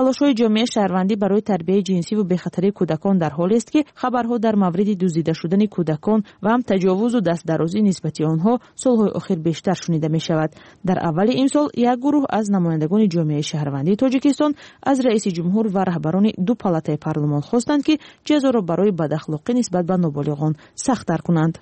талошҳои ҷомеаи шаҳрвандӣ барои тарбияи ҷинсӣ ва бехатарии кӯдакон дар ҳоле аст ки хабарҳо дар мавриди дуздида шудани кӯдакон ва ҳам таҷовузу дастдарозӣ нисбати онҳо солҳои охир бештар шунида мешавад. дар аввали имсол як гурӯҳ аз намояндагони ҷомеаи шаҳрвандии тоҷикистон аз раиси ҷумҳур ва раҳбарони ду палатаи парлумон хостанд ки ҷазоро барои бадахлоқӣ нисбат ба ноболиғон сахттар кунанд.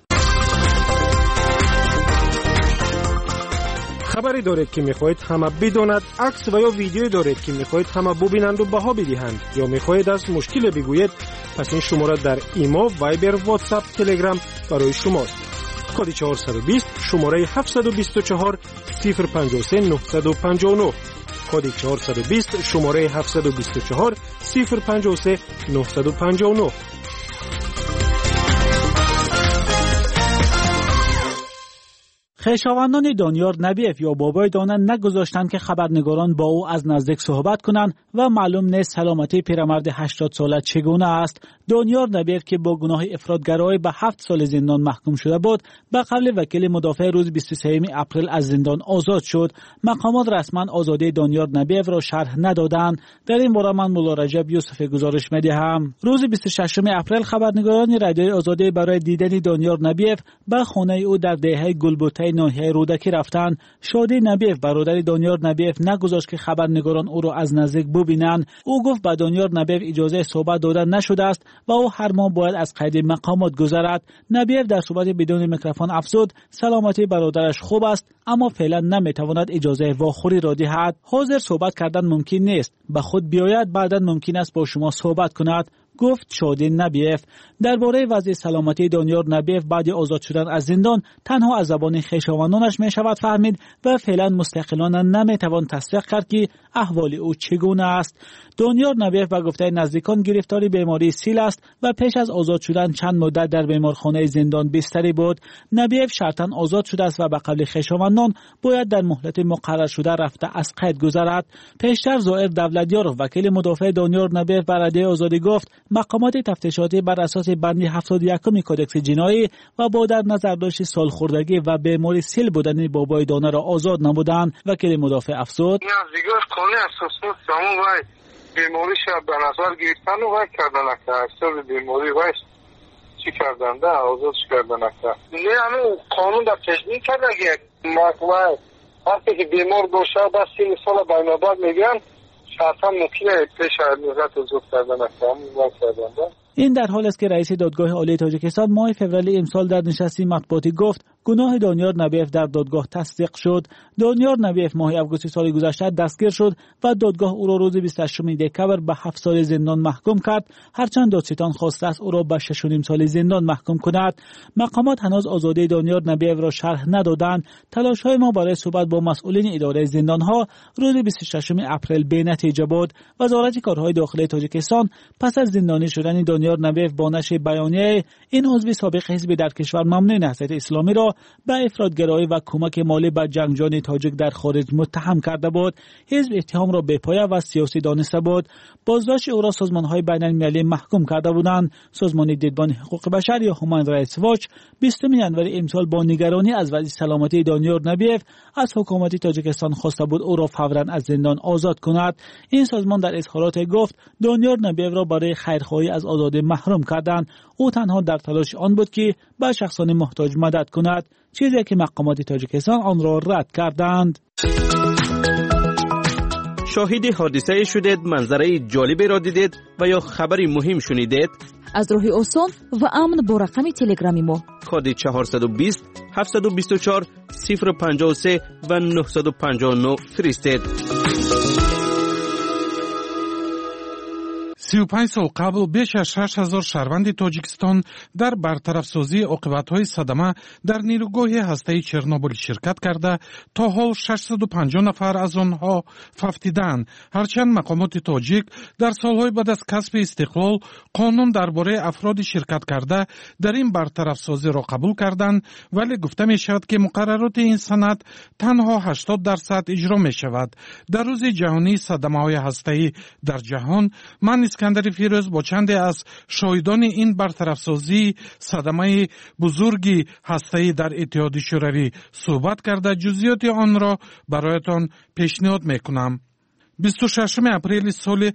خبری دارید که میخواهید همه بداند، عکس و یا ویدیویی دارید که میخواهید همه ببینند و بها بدهند، یا میخواهید از مشکل بگویید، پس این شماره در ایما، وایبر، واتساپ، تلگرام برای شماست. کد 420 شماره 724 053 959. کد 420 شماره 724 053 959. خویشاوندان دانیار نبیف یا بابای دانه نگذاشتند که خبرنگاران با او از نزدیک صحبت کنند و معلوم نیست سلامتی پیرمرد 80 ساله چگونه است. دانیار نبیف که با گناه افراطگرایی به 7 سال زندان محکوم شده بود، به قول وکیل مدافع روز 23 اپریل از زندان آزاد شد. مقامات رسما آزادی دانیار نبیف را شرح ندادند. در این باره من مولا رجب یوسفی گزارش می‌دهم. روز 26 اپریل خبرنگاران رادیوی آزادی برای دیدن دانیار نبیف به خانه او در دهه گلبوته ناحیه رودکی رفتند. شادی نبیف برادر دانیار نبیف نگذاشت که خبرنگاران او را از نزدیک ببینند. او گفت به دانیار نبیف اجازه صحبت داده نشده است و او هر ماه باید از قید مقامات گذرد. نبیف در صحبت بدون میکروفون افزود سلامتی برادرش خوب است، اما فعلا نمیتواند اجازه واخوری را دهد. حاضر صحبت کردن ممکن نیست، به خود بیاید بعدا ممکن است با شما صحبت کند، گفت شادی نبیف. درباره وضع سلامتی دانیار نبیف بعد آزاد شدن از زندان تنها از زبان خویشاوندانش می شود فهمید و فعلا مستقلانه نمیتوان تصدیق کرد که احوال او چگونه است. دانیار نبیف به گفته نزدیکان گرفتاری بیماری سیل است و پیش از آزاد شدن چند مدت در بیمارخانه زندان بستری بود. نبیف شرطاً آزاد شده است و به قول خویشاوندان باید در مهلت مقرر شده رفته از قید گذرد. پیشتر ظاهر دولتیار وکیل مدافع دانیار نبیف بر رادیوی آزادی گفت مقامات تفتیشاتی بر اساس بند 71 کدکس جنایی و با در نظر داشت سالخوردگی و بیماری سیل بودن بابای دانه را آزاد نمودند. وکیل مدافع افزود دیگر قانون اساسی تمام وای بیماریش به نظر گرفتن و وای کردن اکثر بیماری وای چی کردن ده آزاد کردن اکثر نه همون قانون در تجدید کرده اگه وای وقتی که بیمار باشه بس 30 سال بینابر میگن شرطا ممکنه پیش نظرت آزاد کردن اکثر. این در حال است که رئیس دادگاه عالی تاجیکستان ماه فوریه امسال در نشستی مطبوعاتی گفت گناه دانیار نبیف در دادگاه تصدیق شد. دانیار نبیف ماه آگوست سال گذشته دستگیر شد و دادگاه او را روز 28 دکمبر به 7 سال زندان محکوم کرد، هرچند دادستان خواسته است او را به 6.5 سال زندان محکوم کند. مقامات هنوز آزادی دانیار نبیف را شرح ندادند. تلاش‌های ما برای صحبت با مسئولین اداره زندان‌ها روز 26 اپریل بی‌نتیجه بود. وزارت کارهای داخلی تاجیکستان پس از زندانی شدن دانیار نبیف با نشر بیانیه این عضو سابق حزب در کشور ممنوع نهضت اسلامی را به افراطگرایی و کمک مالی به جنگجویان تاجیک در خارج متهم کرده بود. حزب اتهام را بی‌پایه و سیاسی دانسته بود. بازداشت او را سازمان‌های بین‌المللی محکوم کرده بودند. سازمان دیدبان حقوق بشر یا هومن رایتس واچ 20 ژانویه امسال با نگرانی از وضع سلامتی دانیار نبیف از حکومت تاجیکستان خواسته بود او را فوراً از زندان آزاد کند. این سازمان در اظهارات گفت دانیار نبیف را برای خیرخواهی از آزادی محروم کردند. او تنها در تلاش آن بود که به شخصان محتاج مدد کند، چیزی که مقامات تاجیکستان آن را رد کردند. شاهد حادثه شدید، منظره جالبی را دیدید و یا خبری مهم شنیدید؟ از راهی آسان و امن با رقم تلگرامی ما کد 420 724 053 و 959 فرستید. 35 سال قبل بیش از 6000 شهروند تاجیکستان در برطرف‌سازی عاقبت‌های صدمه در نیروگاه هسته‌ای چرنوبیل شرکت کرده تا حال 650 نفر از آنها فوتیدند. هرچند مقامات تاجیک در سالهای بعد از کسب استقلال قانون درباره افراد شرکت کرده در این برطرف‌سازی را قبول کردند، ولی گفته می شود که مقررات این سند تنها 80% اجرا می شود. در روز جهانی صدمه‌های هسته‌ای در جهان من اسکندر فیروز با چند از شاهدان این برطرف‌سازی صدمه بزرگی هسته‌ای در اتحادیه شوروی صحبت کرده جزئیات آن را برایتان پیشنهاد میکنم. 26 апрели соли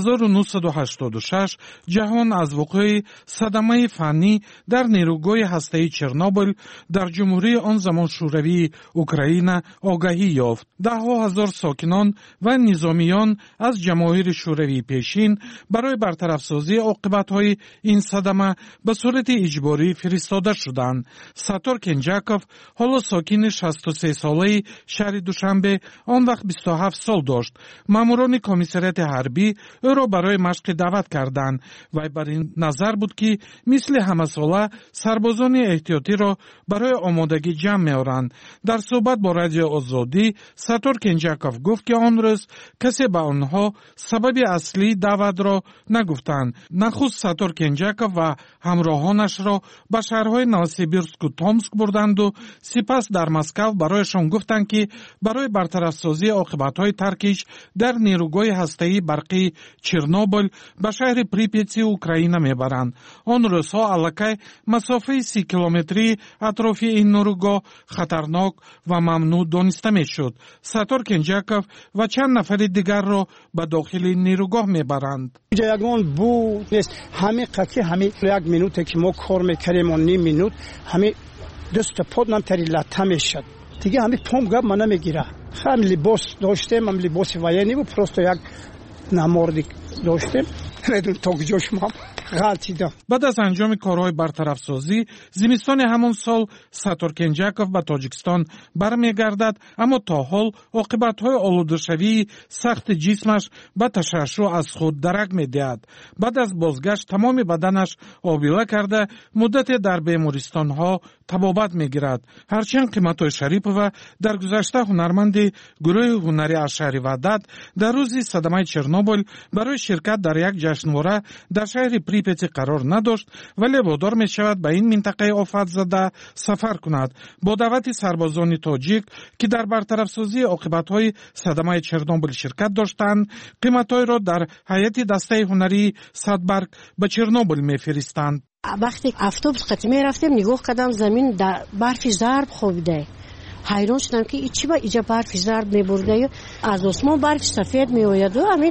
1986 ҷаҳон аз вуқӯи садамаи фаннӣ дар нерӯгоҳи ҳастаии Чернобыл дар ҷумҳурии он замон шӯравии Украина огаҳӣ ёфт. даҳҳо ҳазор сокинон ва низомиён аз ҷамоҳири шӯравии пешин барои бартарафсозии оқибатҳои ин садама ба сурати иҷборӣ фиристода шуданд. Саттор Кенҷаков ҳоло сокини 63-солаи шаҳри Душанбе он вақт 27 сол дошт. маъмурони комиссарияти ҳарбӣ ӯро барои машқи даъват карданд. вай бар ин назар буд ки мисли ҳамасола сарбозони эҳтиётиро барои омодагӣ ҷамъ меоранд. дар суҳбат бо Радиои Озодӣ Саттор Кенҷаков гуфт ки он рӯз касе ба онҳо сабаби аслии даъватро нагуфтанд. нахуст Саттор Кенҷаков ва ҳамроҳонашро ба шаҳрҳои Новосибирску Томск бурданду сипас дар Москав барояшон гуфтанд ки барои бартарафсозии оқибатҳои таркиш дар нерӯгоҳи ҳастаии барқии Чернобыл ба шаҳри Припятси Украина мебаранд. он рӯзҳо аллакай масофаи 30 километрии атрофи ин нерӯгоҳ хатарнок ва мамнӯъ дониста мешуд. Саттор Кенҷаков ва чанд нафари дигарро ба дохили нерӯгоҳ мебаранд. ягон бу нест ҳами қати ҳами 1 минуте ки мо кор мекардем он ним минут ҳами дӯста под нам тари лата мешад. دیگه همین پام گپ من نمیگیره. خیلی لباس داشتم، هم لباس وایانی بود، پروسته یک نماردی داشتم. ندون تا کجاش مام غلطیدم. بعد از انجام کارهای برطرفسازی زمستان همون سال ساتور کنجاکوف به تاجیکستان برمیگردد، اما تا حال عاقبت‌های آلوده‌شوی سخت جسمش به تشعشع از خود درک می‌دهد. بعد از بازگشت تمام بدنش آبیله کرده مدت در بیمارستان‌ها طبابت می‌گیرد. هرچند قیمت‌های شریپова در گذشته هنرمند گروه هنری از شهر وحدت در روز صدمه چرنوبیل برای شرکت در یک جشنواره در شهر پریپتی قرار نداشت، ولی وادار می شود به این منطقه آفت زده سفر کند. با دعوت سربازان تاجیک که در برطرفسازی عاقبت‌های صدمه چرنوبیل شرکت داشتند، قیمت‌های را در هیئت دسته هنری صدبرگ به چرنوبیل می‌فرستند. وقتی اتوبوس قطع می‌رفتیم نگاه کردم زمین در برف زرد خوابیده. حیران شدم که چی با اینجا برف زرد می‌برده، از آسمان برف سفید می‌آید و همین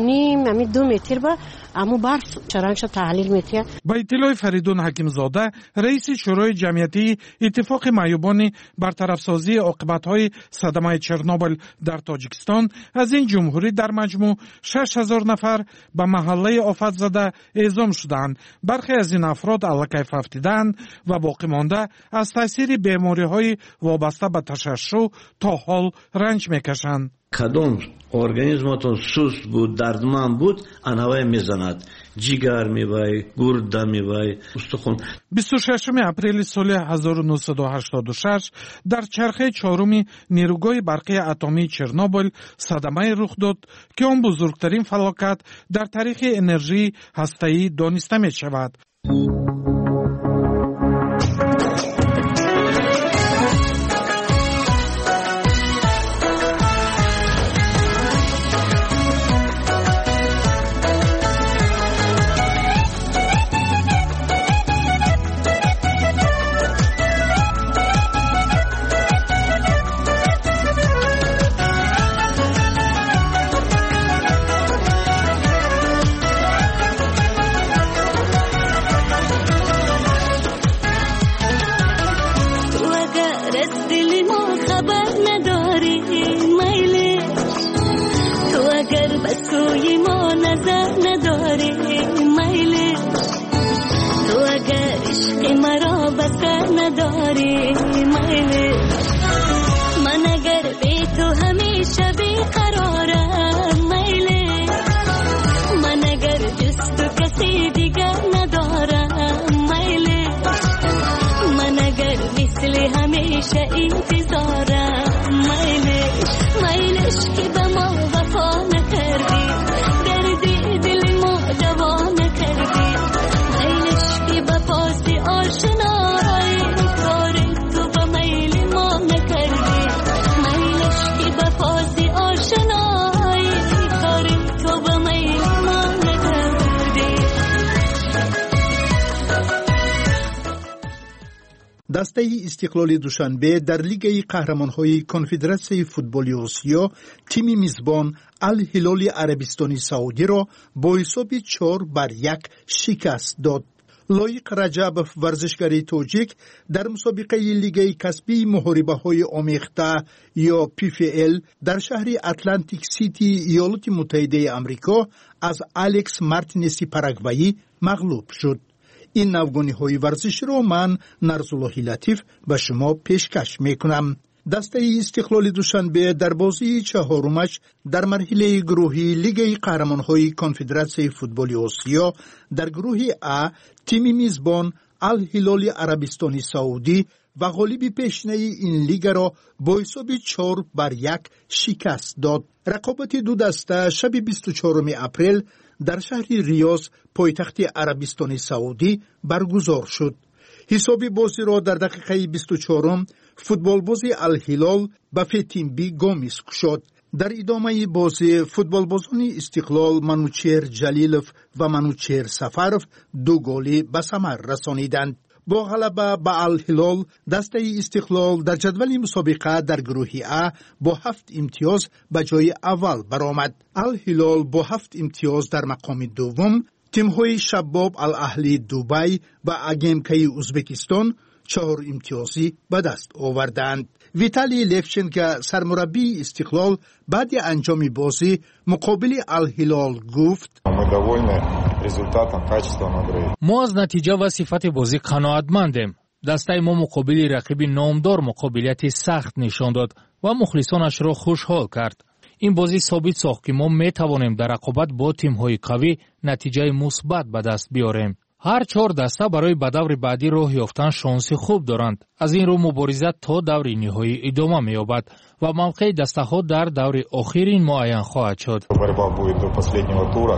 2 متر با اما برف چرانگش تحلیل می‌کنه. با اطلاع فریدون حکیمزاده رئیس شورای جمعیتی اتفاق معیوبان برطرفسازی عاقبت‌های صدمه چرنوبیل در تاجیکستان، از این جمهوری در مجموع 6000 نفر به محله آفت زده اعزام شدند. برخی از این افراد علاکیف افتیدند و باقی مانده از تاثیر بیماری‌های وابسته به تشعشع تا حال رنج می‌کشند. کدام ارگانیسمتون سوست بود، دردمند بود، انواع میزند. جگر میوای، گرده میوای، استخوان. 26 اپریل سال 1986 در چرخه چهارم نیروگاه برقی اتمی چرنوبیل صدمه رخ داد که آن بزرگترین فلاکت در تاریخ انرژی هسته‌ای دانسته می شود. آشنایی کار تو با میل دسته استقلال دوشنبه در لیگ قهرمان‌های کنفدراسیون فوتبال آسیا تیم میزبان الهلال عربستان سعودی را با حساب 4-1 شکست داد. لایق رجبوف ورزشکار تاجیک در مسابقه لیگ کسبی محاربه‌های آمیخته یا PFL در شهر اتلانتیک سیتی ایالات متحده آمریکا از الکس مارتینز پاراگوایی مغلوب شد. این نوگانی‌های ورزشی را من نرزالله لطیف به شما پیشکش میکنم. دسته استقلال دوشنبه در بازی چهارمش در مرحله گروهی لیگ قهرمان‌های کنفدراسیون فوتبال آسیا در گروه A تیم میزبان الهلال عربستان سعودی و غالب پیشینه این لیگ را با حساب 4-1 شکست داد. رقابت دو دسته شب 24 اپریل در شهر ریاض پایتخت عربستان سعودی برگزار شد. حساب بازی را در دقیقه 24 فوتبال بازی الهلال به تیم بی گامز شد. در ادامه بازی فوتبال بازان استقلال منوچهر جلیلوف و منوچهر سفرов دو گلی به ثمر رسانیدند. با غلبه به الهلال دسته استقلال در جدول مسابقه در گروه A با 7 امتیاز به جای اول برآمد. الهلال با 7 امتیاز در مقام دوم، تیم‌های شباب الاهلی دبی و اگمکی ازبکستان 4 امتیازی به دست آوردند. ویتالی لفچنکو سرمربی استقلال بعد انجام بازی مقابل الهلال گفت: ما از نتیجه و صفت بازی قناعتمندیم. دسته ما مقابل رقیب نامدار مقابلیت سخت نشان داد و مخلصانش را خوشحال کرد. این بازی ثابت ساخت که ما می توانیم در رقابت با تیم‌های قوی نتیجه مثبت به دست بیاریم. هر 4 دسته برای به دور بعدی راه یافتن شانس خوب دارند. از این رو مبارزه تا دور نهایی ادامه می‌یابد و موقع دسته‌ها در دور آخر معین خواهد شد. Борьба будет до последнего тура,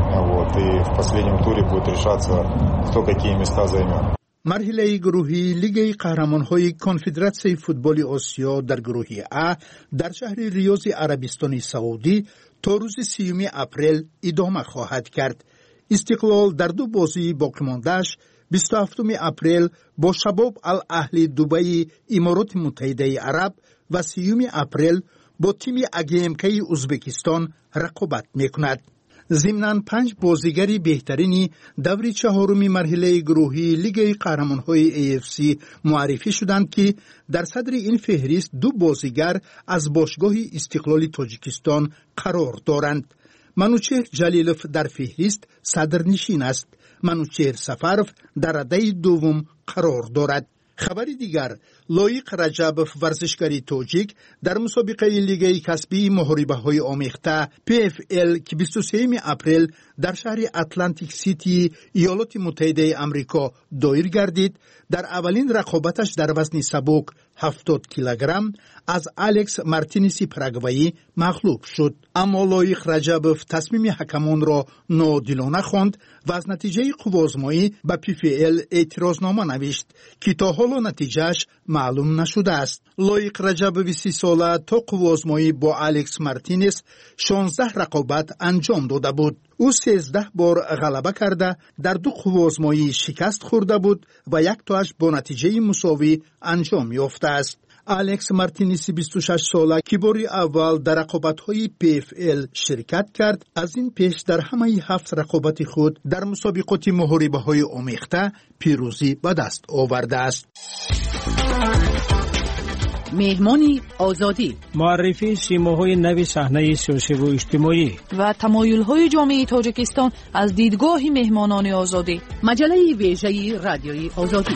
и в последнем туре будет решаться, кто какие места займет. مرحله گروهی لیگ قهرمان‌های کنفدراسیون فوتبال آسیا در گروه A در شهر ریاض عربستان سعودی تا روز 30 اپریل ادامه خواهد کرد. استقلال در دو بازی باقی مانده‌اش 27 اپریل با شباب الاهلی دبی امارات متحده عرب و 30 اپریل با تیم اگمکی ازبکستان رقابت می‌کند. ضمناً 5 بازیگر بهترین دور چهارم مرحله گروهی لیگ قهرمان‌های AFC معرفی شدند که در صدر این فهرست 2 بازیگر از باشگاه استقلال تاجیکستان قرار دارند. منوچهر جلیلوف در فهرست صدرنشین است. منوچهر سفرov در رده دوم قرار دارد. خبر دیگر، لایق رجبوف ورزشکار تاجیک در مسابقه لیگ کسبی محاربه‌های آمیخته PFL که 23 اپریل در شهر اتلانتیک سیتی ایالات متحده آمریکا دایر گردید، در اولین رقابتش در وزن سبک 70 کیلوگرم از الکس مارتینز پاراگوایی مغلوب شد. اما لایق رجبوف تصمیم حکمان را ناعادلانه خواند و از نتیجه قوازمایی به PFL اعتراضنامه نوشت که تا حالا نتیجهش معلوم نشده است. لایق رجبوف 30 ساله تا قوازمایی با الکس مارتینز 16 رقابت انجام داده بود. او 13 بار غلبه کرده در 2 قوازمایی شکست خورده بود و یک تاش با نتیجه مساوی انجام یافته است. الکس مارتینز 26 ساله که بار اول در رقابت‌های PFL شرکت کرد، از این پیش در همه 7 رقابت خود در مسابقات محاربه‌های آمیخته پیروزی به دست آورده است. مهمانی آزادی، معرفی سیماهای نو صحنه سیاسی و اجتماعی و تمایل‌های جامعه تاجیکستان از دیدگاه مهمانان آزادی. مجله ویژه رادیوی آزادی.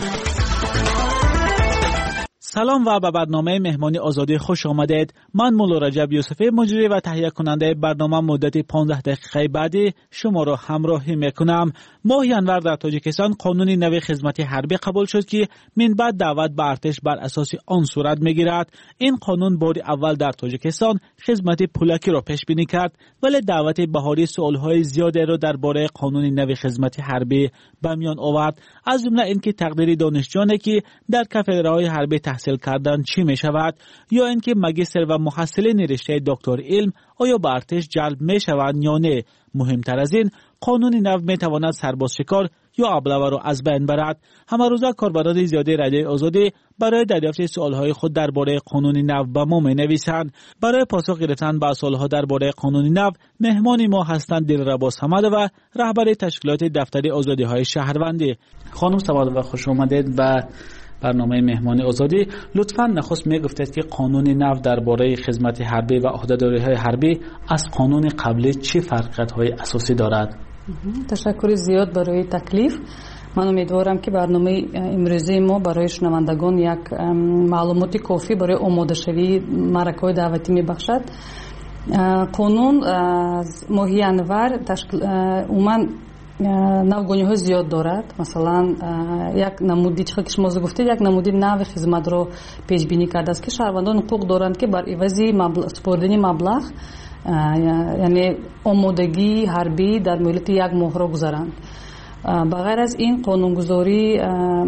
سلام و به برنامه مهمانی آزادی خوش آمدید. من مولا رجب یوسفی مجری و تهیه کننده برنامه مدت 15 دقیقه بعدی شما را همراهی میکنم. ماه ینور در تاجیکستان قانون نو خدمت حربی قبول شد که من بعد دعوت به ارتش بر اساس آن صورت میگیرد. این قانون بار اول در تاجیکستان خدمت پولکی را پیش بینی کرد، ولی دعوت بهاری سوالهای زیادی را درباره قانون نو خدمت حربی به میان آورد، از جمله اینکه تقدیر دانشجویانی که در کافدرهای حربی تحصیل کردن چی می شود، یا اینکه ماجستر و محصلین رشته دکتر علم آیا به ارتش جلب می شوند یا نه. مهمتر از این، قانون نو می تواند سرباز شکار یا ابله را از بین برد. همه روزه کاربران زیادی رادیو آزادی برای دریافت سوالهای خود درباره قانون نو به ما می‌نویسند. برای پاسخ گرفتن به سوالها درباره قانون نو مهمان ما هستند دلربا صمد و رهبر تشکیلات دفتر آزادی‌های شهروندی. خانم صمد و خوش آمدید به برنامه مهمان آزادی. لطفاً نخست میگفتید که قانون نو درباره خدمت حربی و عهده‌داری‌های حربی از قانون قبلی چه فرقیت‌های اساسی دارد؟ تشکر زیاد برای تکلیف. من امیدوارم که برنامه امروزی ما برای شنوندگان یک معلومات کافی برای آماده شوی معرکه‌های دعوتی میبخشد. قانون از ماه январ عموما نوگونی‌های زیاد دارد. مثلا یک نمودی چه که شما گفتید یک نمودی نو خدمت را پیش بینی کرده است که شهروندان حقوق دارند که بر عوض سپردن مبلغ یعنی آمادگی حربی در مدت یک ماه را گذارند. بغیر از این قانونگذاری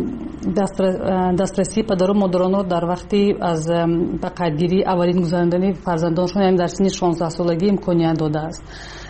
دسترسی پدر و مادران در وقتی از به قیدگیری اولین گذراندن فرزندانشان یعنی در سن 16 سالگی امکانیت داده است.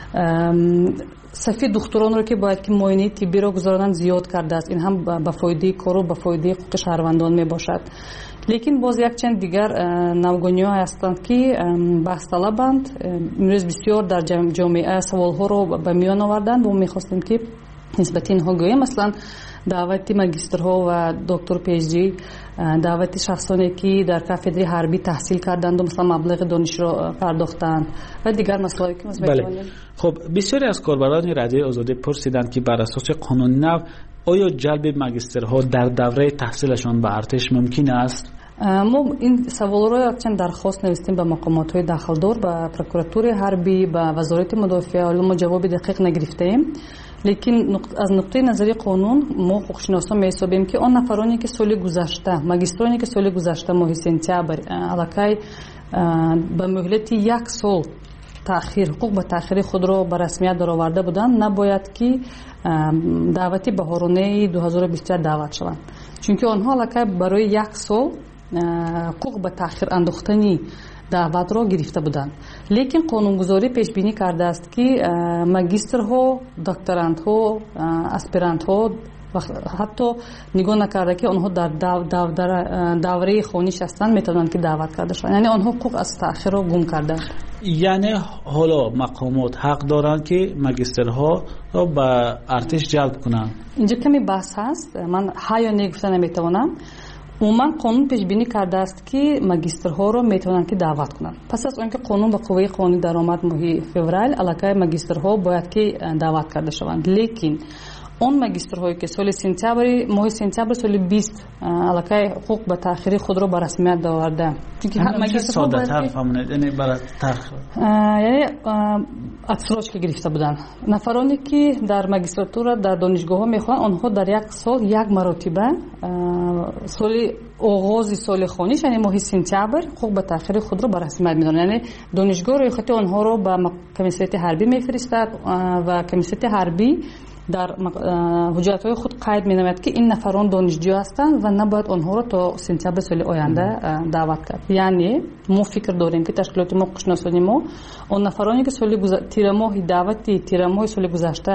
صفی دختران رو که باید که معاینه طبی را گذارانند زیاد کرده است. این هم به فایده کار و به فایده حقوق شهروندان می باشد. لیکن باز یک چند دیگر نوگونی‌ها هستند که بحث طلبند. امروز بسیار در جامعه سوال‌ها رو به میان آوردند و می‌خواستیم که نسبت اینها گوییم. مثلا دعوت ماجسترها و دکتر پی‌اچ‌دی، دعوت شخصانی که در کافدری حربی تحصیل کردند و مثلا مبلغ دانش را پرداختند و دیگر مسائلی که بله. خب بسیاری از کاربران رادیو آزادی پرسیدند که بر اساس قانون نو آیا جلب ماجسترها در دوره تحصیلشان به ارتش ممکن است؟ ما این سوال را چند درخواست نوشتیم به مقامات داخلدار، به پروکوراتور حربی، به وزارت مدافعه، ولی ما جواب دقیق نگرفتیم. لیکن از نقطه نظری قانون ما حقوقشناسان می‌حسابیم که آن نفرانی که سال گذشته ماجسترانی که سال گذشته ماه سپتامبر علاقه به مهلت یک سال تأخیر حقوق به تأخیر خود را به رسمیت درآورده بودند نباید که دعوت بهارانه 2024 دعوت شوند، چون که آنها علاقه برای یک سال حقوق به تأخیر انداختنی دعوت را گرفته بودند. لیکن قانونگذاری پیش بینی کرده است که ماجسترها، دکتراندها، اسپرانتها حتی نگاه نکرده که آنها در دوره خوانش هستند میتونند که دعوت کرده شوند، یعنی آنها حقوق از تأخیر را گم کرده. یعنی حالا مقامات حق دارند که ماجسترها را به ارتش جلب کنند. اینجا کمی بحث هست، من ها یا نه گفتن نمیتوانم. عموما قانون پیش بینی کرده است که ماجسترها را میتونند که دعوت کنند. پس از آنکه قانون به قوه قانونی درآمد ماه فوریه علاقه ماجسترها باید که دعوت کرده شوند. لیکن اون ماجسترهایی که سال سپتامبر ماه سپتامبر سال 20 علاقه حقوق به تأخیر خود را به رسمیت آورده، چون هر ماجسترها ساده‌تر فهمونید یعنی برای تأخیر یعنی اتفاقی که گرفته بودن نفرانی که در ماجستراتور در دانشگاه ها میخوان آنها در یک سال یک مرتبه سال آغاز سال خوانش یعنی ماه سپتامبر حقوق به تأخیر خود را به رسمیت میدن، یعنی دانشگاه ریاست آنها را به کمیسیت حربی میفرستد و کمیسیت حربی در حجت‌های خود قید می‌نماید که این نفران دانشجو هستند و نباید آنها را تا سپتامبر سال آینده دعوت کرد. یعنی ما فکر داریم که تشکیلات ما قشناسانی ما آن نفرانی که سال تیر ماه دعوتی تیر ماه سال گذشته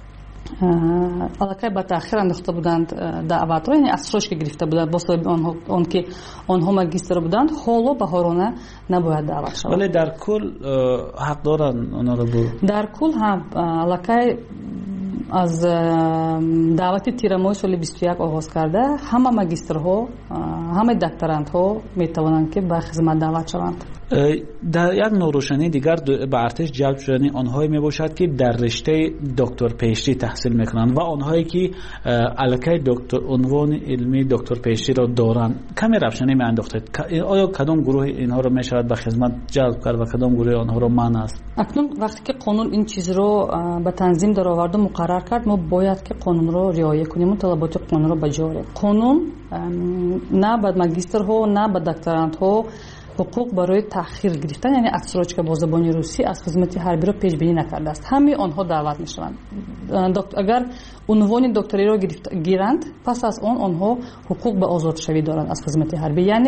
علاقه به تأخیر انداخته بودند دعوت را، یعنی اسرارش که گرفته بودند با سبب آنها ماجستر بودند، حالا بهارانه نباید دعوت شوند. ولی در کل حق دارند آنها را در کل هم علاقه از دعوت تیر ماه سال 21 آغاز کرده همه ماجسترها همه دکتراندها میتوانند که به خدمت دعوت شوند. در یک نوروشنی دیگر به ارتش جلب شدن آنهایی می باشد که در رشته دکتر پی‌اچ‌دی تحصیل میکنند و آنهایی که علاقه دکتر عنوان علمی دکتر پی‌اچ‌دی را دارند. کمی روشنی می انداختید آیا کدام گروه اینها را می شود به خدمت جلب کرد و کدام گروه آنها را منع است؟ اکنون وقتی که قانون این چیز را به تنظیم در آورد و مقرر کرد ما باید که قانون را رعایت کنیم و طلبات قانون را بجا قانون نه به ماجسترها نه به دکتراندها حقوق برای تأخیر گرفتن یعنی اتسراج که با زبان روسی از خدمت حربی را پیش بینی نکرده است. همه آنها دعوت میشوند. اگر عنوان دکتری را گیرند پس از آنها حقوق به آزاد شوی دارند از خدمت حربی، یعنی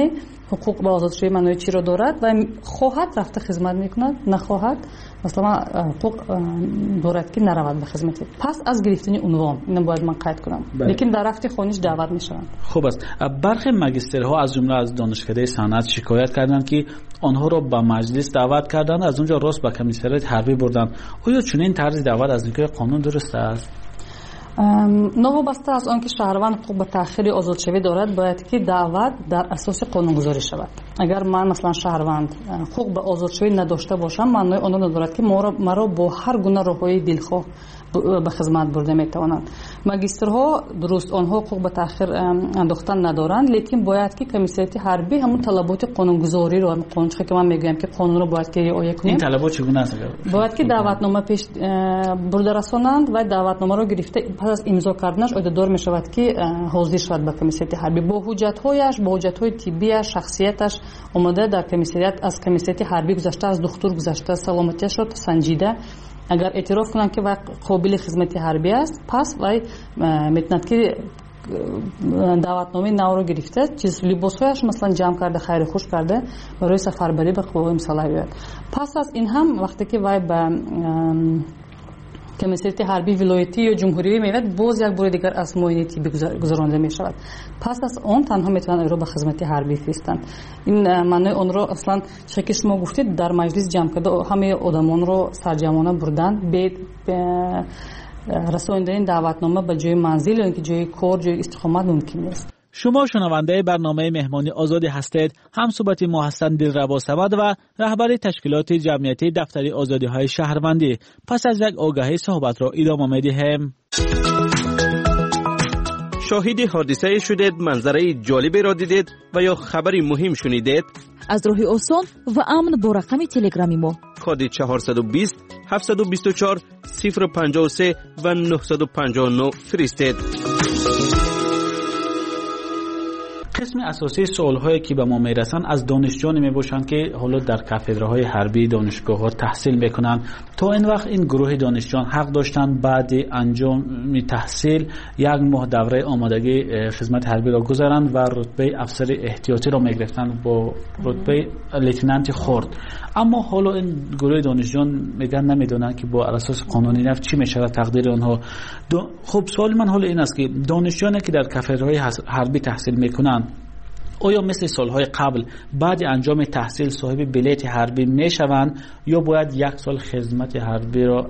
حقوق به آزادشوی منوی چی رو دارد و خواهد رفته خدمت میکند، نخواهد مثلا حقوق دارد که نرود به خدمت. پس از گرفتن عنوان اینو باید من قید کنم، لیکن در رفت خونش دعوت میشوند. خوب است. برخی ماجسترها از جمله از دانشکده صنعت شکایت کردند که آنها را به مجلس دعوت کردند، از اونجا راست به کمیسریات حربی بردند. آیا چنین طرز دعوت از نگاه قانون درست است؟ نوابسته از آنکه شهروند حقوق به تأخیر آزادشوی دارد، باید که دعوت در اساس قانونگذاری شود. اگر من مثلا شهروند حقوق به آزادشوی نداشته باشم، معنی آن ندارد که مرا با هر گونه راههای دلخواه به خدمت برده میتوانند. ماجسترها درست آنها حقوق به تأخیر انداختن ندارند، لیکن باید که کمیسریات حربی همون طلبات قانونگذاری رو، قانون که من میگم که قانون رو باید که رعایت کنیم. این طلبات چگونه است؟ باید که دعوتنامه پیش برده رسانند و دعوتنامه رو گرفته پس از امضا کردنش عهدهدار می شود که حاضر شود به کمیسریات حربی با حجت‌هایش، با حجت‌های طبی، شخصیتش اومده در کمیسریات، از کمیسریات حربی گذشته، از دکتر گذشته، سلامتیش رو سنجیده. اگر اعتراف کنند که قابل خدمت حربی است، پس وای میتوند که دعوتنامه نو رو گرفته، چیز لباسهایش مثلا جمع کرده، خیر خوش کرده برای سفربری به قوای مسلح بیاید. پس از این هم وقتی که وای به کمیسریات حربی ولایتی یا جمهوری میاد، باز یک بار دیگر از معاینه طبی گذرانده می شود. پس از آن تنها میتونن او را به خدمت حربی فرستند. این معنی آن را اصلا چه شما گفتید در مجلس جمع کرده، همه آدمان رو سرجمانه بردن به رساندن دعوتنامه به جای منزل یا اینکه جای کار، جای استقامت ممکن نیست. شما شنونده برنامه مهمانی آزادی هستید. هم صحبت ما هستند دلربا صمد و رهبر تشکیلات جمعیتی دفتری آزادی های شهروندی. پس از یک آگاهی صحبت را ادامه می‌دهیم. شاهد حادثه شدید، منظره جالبی را دیدید و یا خبری مهم شنیدید؟ از راه آسان و امن با رقم تلگرامی ما کد 420 724 053 و 959 فرستید. قسم اساسی سوال‌هایی که به ما میرسن از دانشجویان میباشند که حالا در کاتدرهای حربی دانشگاه‌ها تحصیل میکنند. تا این وقت این گروه دانشجویان حق داشتند بعد انجام تحصیل 1 ماه دوره آمادگی خدمت حربی را گذارند و رتبه افسر احتیاطی را میگرفتند با رتبه لیتنانت خرد. اما حالا این گروه دانشجویان میگن نمیدونن که با اساس قانونی نفت چی میشه تقدیر آنها. خب سوال من حالا این است که دانشجویانی که در کاتدرهای حربی تحصیل میکنند آیا مثل سالهای قبل بعد انجام تحصیل صاحب بلیت حربی میشوند یا باید 1 سال خدمت حربی را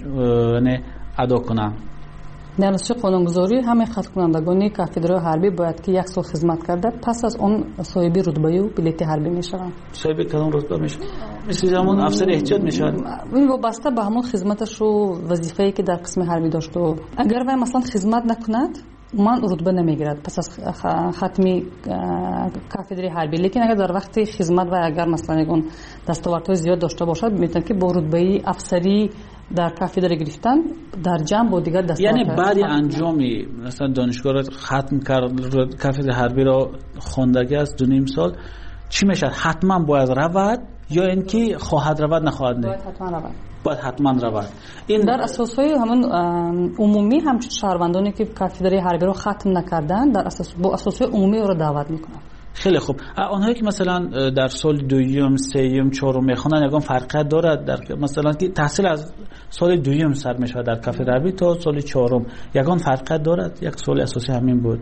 ادا کنند؟ در اساس قانونگذاری همه خدمت کنندگان کاتدرهای حربی باید که 1 سال خدمت کرده، پس از اون صاحب رتبه و بلیت حربی میشوند. صاحب کدام رتبه میشن؟ مثل زمان افسر احتیاط میشن. این وابسته به همون خدمتش و وظیفه‌ای که در قسم حربی داشته. اگر وای مثلا خدمت نکند من رتبه نمیگیرد پس از ختمی کاتدر حربی، لیکن اگر در وقت خدمت و اگر مثلا یگون دستاوردهای زیاد داشته باشد میتونه که با رتبه افسری در کاتدر گرفتن در جمع با دیگر دستاورد، یعنی بعد انجامی مثلا دانشگاه را ختم کرد کاتدر حربی را خواندگی از 2.5 سال چی میشه؟ حتما باید رود یا اینکه خواهد رود نخواهد؟ باید حتما رود. باید حتما رود. این در اساسهای همون عمومی همچون شهروندانی که کاتدر حربی رو ختم نکردن در اساس با اساسهای عمومی رو دعوت میکنن. خیلی خوب. آنهایی که مثلا در سال 2م، 3م، 4م میخونن یگان فرقی دارد در مثلا که تحصیل از سال 2م سر میشه در کاتدر حربی تا سال 4م یگان فرقی دارد؟ 1 سال اساسی همین بود؟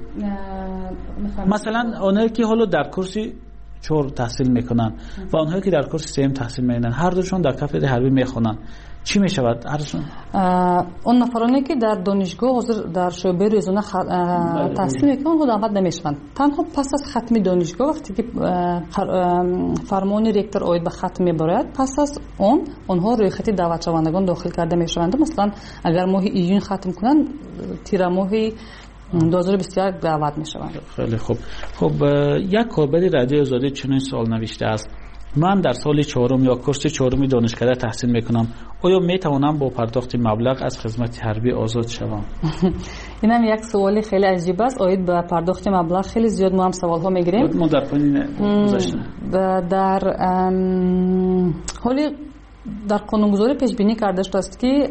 مثلا آنهایی که حالا در کورسی 4 تحصیل میکنن و آنهایی که در کورس 3 تحصیل میکنن هر دوشون در کاتدر حربی میخونن، چی میشود هرشون؟ اون نفرانی که در دانشگاه حاضر در شعبه ریاضیات تحصیل میکنن خود دعوت نمیشوند. تنها پس از ختم دانشگاه وقتی که فرمان رکتور آید به ختم میبرد، پس از اونها روی خط دعوت شوندگان داخل کرده میشوند. مثلا اگر ماه ایون ختم کنن تیر ماه 2021 دعوت میشوند. خیلی خوب. خب یک کاربر رادیو آزادی چنین سوال نوشته است: من در سال 4م یا کورس 4م دانشکده تحصیل میکنم، آیا میتوانم با پرداخت مبلغ از خدمت حربی آزاد شوم؟ این هم یک سوال خیلی عجیب است. آید به پرداخت مبلغ خیلی زیاد ما هم سوال ها میگیریم. ما در پایین گذاشتیم در حالی در قانونگذاری پیش بینی کرده شده است که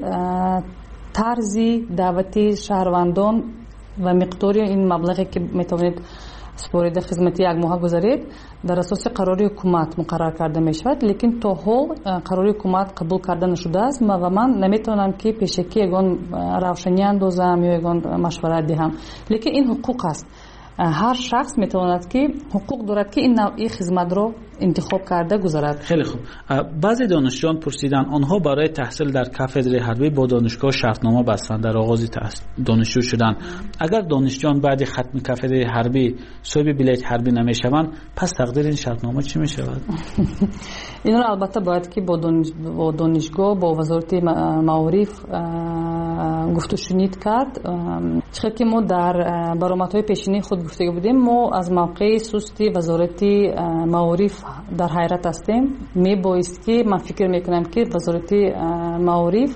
طرز دعوتی شهروندان و مقدار این مبلغی که میتوانید سپرده خدمتی یک ماه گذرید در اساس قراری حکومت مقرر کرده می شود، لیکن تا حال قراری حکومت قبول کرده نشده است و من نمیتونم که پیشکی یگان روشنی اندازم یا یگان مشورت دهم. لیکن این حقوق است، هر شخص میتواند که حقوق دارد که این نوعی خدمت رو انتخاب کرده گذارد. خیلی خوب. بعضی دانشجویان پرسیدن آنها برای تحصیل در کاتدر حربی با دانشگاه شرطنامه بستند در آغاز دانشجو شدن. اگر دانشجویان بعد ختم کاتدر حربی صاحب بلیط حربی نمیشوند، پس تقدیر این شرطنامه چی میشود؟ این رو البته باید که با دانشگاه با وزارت معارف گفت و شنید کرد. چقدر که ما در برآمدهای پیشینی خود گفته بودیم، ما از موقع سستی وزارت معارف در حیرت هستیم. میبایست که من فکر میکنم که وزارت معارف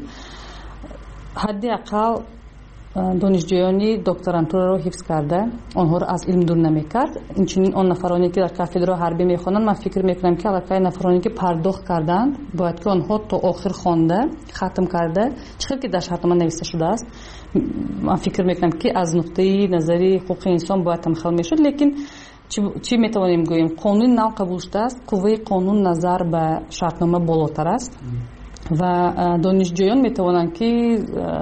حد اقل دانشجویانی دکترانتور رو حفظ کرده، آنها رو از علم دور نمیکرد. اینچنین آن نفرانی که در کاتدر حربی میخوانند، من فکر میکنم که البته نفرانی که پرداخت کردند باید که آنها تا آخر خوانده ختم کرده، چقدر که در شرطنامه نوشته شده است. من فکر میکنم که از نقطه نظری حقوق انسان باید تمثال میشد. لیکن چی میتوانیم گوییم؟ قانون نو قبول شده است، قوه قانون نظر به شرطنامه بالاتر است و دانشجویان میتوانند که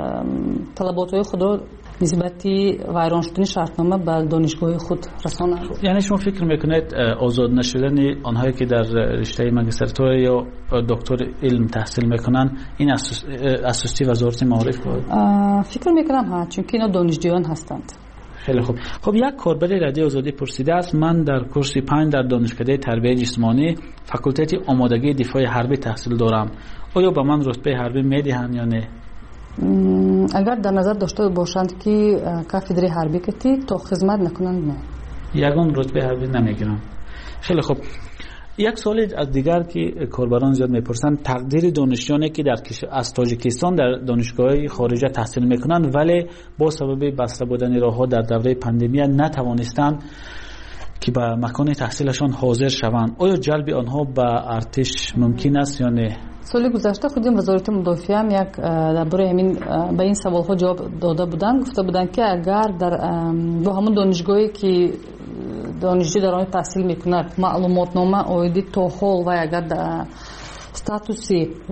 طلبات خود را نسبتی ویران شدن شرطنامه به دانشگاه خود رسانند. یعنی شما فکر میکنید آزاد نشدن آنهایی که در رشته ماجستراتور یا دکتر علم تحصیل میکنن این اساسی وزارت معارف بود؟ فکر میکنم ها، چون که اینا دانشجویان هستند. خیلی خوب. خب یک کاربر رادیو آزادی پرسیده است: من در کورس 5 در دانشکده تربیت جسمانی فاکولته آمادگی دفاع حربی تحصیل دارم، آیا به من رتبه حربی میدهند یا نه؟ اگر در نظر داشته باشند که کاتدر حربی کتی تا خدمت نکنند، نه، یگان رتبه حربی نمیگیرم. خیلی خوب. یک سوال از دیگر که کاربران زیاد میپرسند: تقدیر دانشجویانی که از تاجیکستان در دانشگاه خارجه تحصیل میکنند ولی با سبب بسته بودن راهها در دوره پاندمی نتوانستند که به مکان تحصیلشان حاضر شوند، آیا جلب آنها به ارتش ممکن است یا نه؟ سال گذشته خودم وزارت مدافعه هم یک درباره همین به این سوال‌ها جواب داده بودند. گفته بودند که اگر در با همون دانشگاهی که دانشجو در آن تحصیل میکند معلوماتنامه آیدی تا حال و اگر استاتوس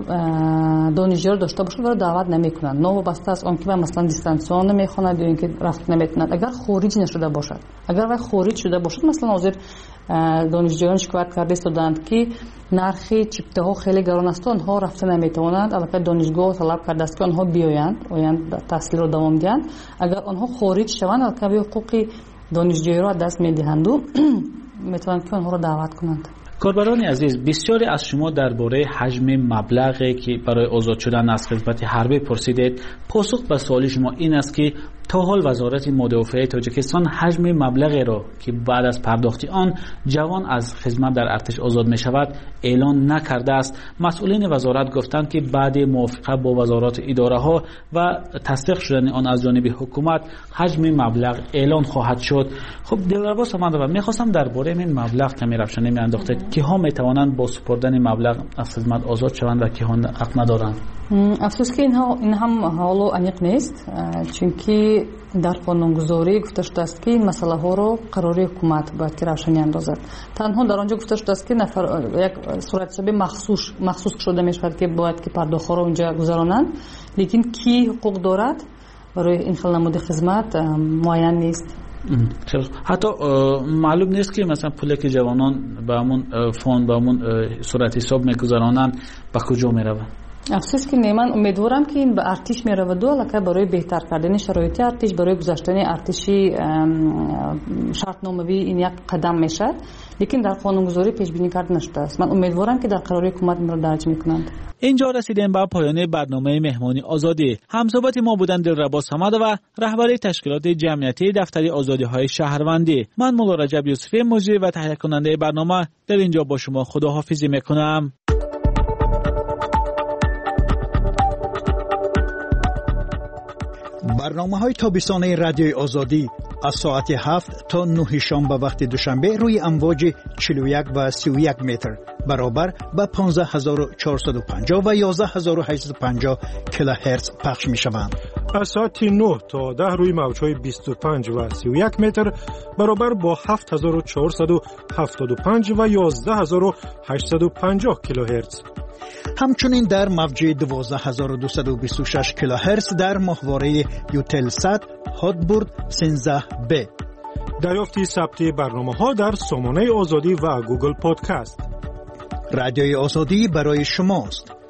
دانشجو داشته باشه ولی دعوت نمیکنند، نوابسته از آن که مثلا دیستانسیون نمیخواند یا اینکه رفت نمیتوند. اگر خارج نشده باشد، اگر وای خارج شده باشد، مثلا حاضر دانشجویان شکایت کرده استودند که نرخ چیپته ها خیلی گران است، آنها رفته نمیتوانند. البته دانشگاه طلب کرده است که آنها بیایند تحصیل رو دوام دهند. اگر آنها خارج شوند البته حقوق دانشجویی را دست میدهند و میتوانند که آنها را دعوت کنند. کاربران عزیز، بسیاری از شما درباره حجم مبلغی که برای آزاد شدن از خدمت حربی پرسیدید. پاسخ به سوال شما این است که تا حال وزارت مدافعه تاجیکستان حجم مبلغی را که بعد از پرداخت آن جوان از خدمت در ارتش آزاد می شود اعلان نکرده است. مسئولین وزارت گفتند که بعد موافقت با وزارات اداره ها و تصدیق شدن آن از جانب حکومت حجم مبلغ اعلان خواهد شد. خب دلربا سمند میخواستم درباره این مبلغ کمی روشنی میانداختید که ها میتوانند با سپردن مبلغ از خدمت آزاد شوند و که ها حق ندارند. افسوس که این هم حالو انیق نیست، چون که در قانونگذاری گفته شده است که این مسئله ها رو قراری حکومت باید که روشنی اندازد. تنها در آنجا گفته شده است که یک صورتحساب مخصوص شده می شود که باید که پرداخت ها رو اونجا گذرانند، لیکن کی حقوق دارد برای این خیل نمود خدمت معین نیست. حتی معلوم نیست که مثلا پولی که جوانان به همون فوند به همون صورت حساب میگذارانند به کجا میروند. افسوس که من امیدوارم که این به ارتش میرود و لکه برای بهتر کردن شرایط ارتش، برای گذاشتن ارتشی شرطنامه‌ای این یک قدم میشه، لیکن در قانونگذاری پیش بینی کرده نشده است. من امیدوارم که در قراری حکومت این را درج میکنند. اینجا رسیدیم به پایان برنامه مهمانی آزادی. همصحبت ما بودند دلربا صمد و رهبر تشکیلات جمعیتی دفتر آزادی‌های شهروندی. من مولا رجب یوسفی مجری و تهیه کننده برنامه در اینجا با شما خداحافظی میکنم. برنامه‌های تابستانه رادیوی آزادی از ساعت 7 تا 9 شنبه وقت دوشنبه روی امواج 41 و 31 متر برابر با 15450 و 11850 کیلوهرتز پخش می‌شوند. از ساعت 9 تا 10 روی موج‌های 25 و 31 متر برابر با 7475 و 11850 کیلوهرتز. همچنین در موج 12226 کیلوهرتز در ماهواره یوتلسات هاتبورد 13B. دریافت ثبت برنامه‌ها در سامانه آزادی و گوگل پادکست. رادیوی آزادی برای شماست.